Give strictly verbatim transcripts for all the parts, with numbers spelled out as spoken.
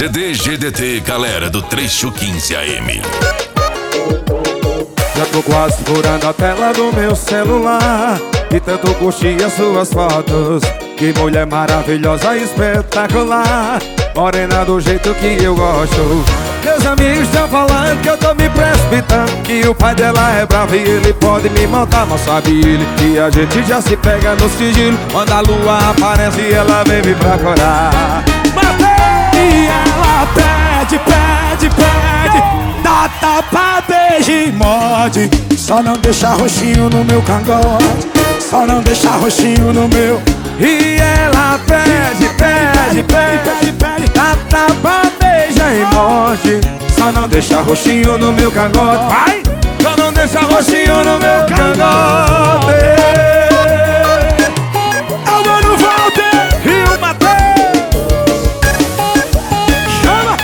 C D G D T, galera do trecho quinze A M. Já tô quase furando a tela do meu celular e tanto curti as suas fotos. Que mulher maravilhosa, espetacular, morena do jeito que eu gosto. Meus amigos estão falando que eu tô me precipitando, que o pai dela é bravo e ele pode me matar. Mas sabe ele que a gente já se pega no sigilo. Quando a lua aparece ela vem me procurar. E ela pede, pede, pede, dá tapa, beija e morde. Só não deixa roxinho no meu cangote, só não deixa roxinho no meu. E ela pede, pede, pede, pede, dá tapa, beija e morde. Só não deixa roxinho no meu cangote. Vai! Só não deixa roxinho no meu cangote. É o Mano Walter E o Matheus. chama.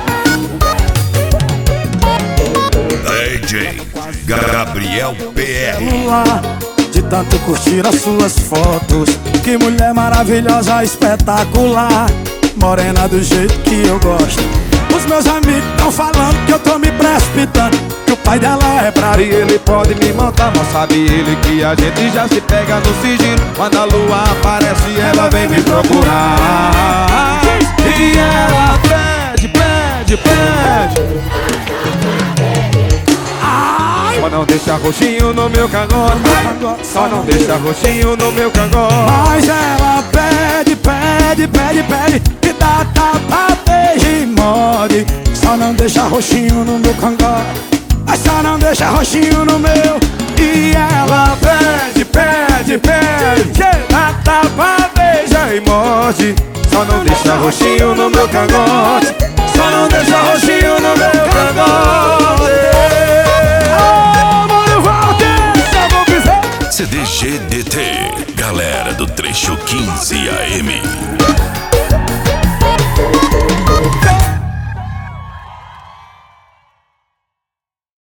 D J Gabriel P R. Lá, de tanto curtir as suas fotos, que mulher maravilhosa, espetacular, morena do jeito que eu gosto. Os meus amigos tão falando que eu tô me precipitando, que o pai dela é bravo E ele pode me matar, mas sabe ele que a gente já se pega no sigilo. Quando a lua aparece ela vem me procurar. E ela pede, pede, pede, só não deixa roxinho no meu cangote. Só não deixa roxinho no meu cangote. Mas ela pede, pede, pede, pede, que dá tapa, beija e morde. Só não deixa roxinho no meu cangote, mas só não deixa roxinho no meu. E ela Pede, pede, pede, dá tapa, beija e morde. Só não deixa roxinho no meu cangote, só não deixa roxinho no meu cangote. C D G D T, galera do trecho quinze A M.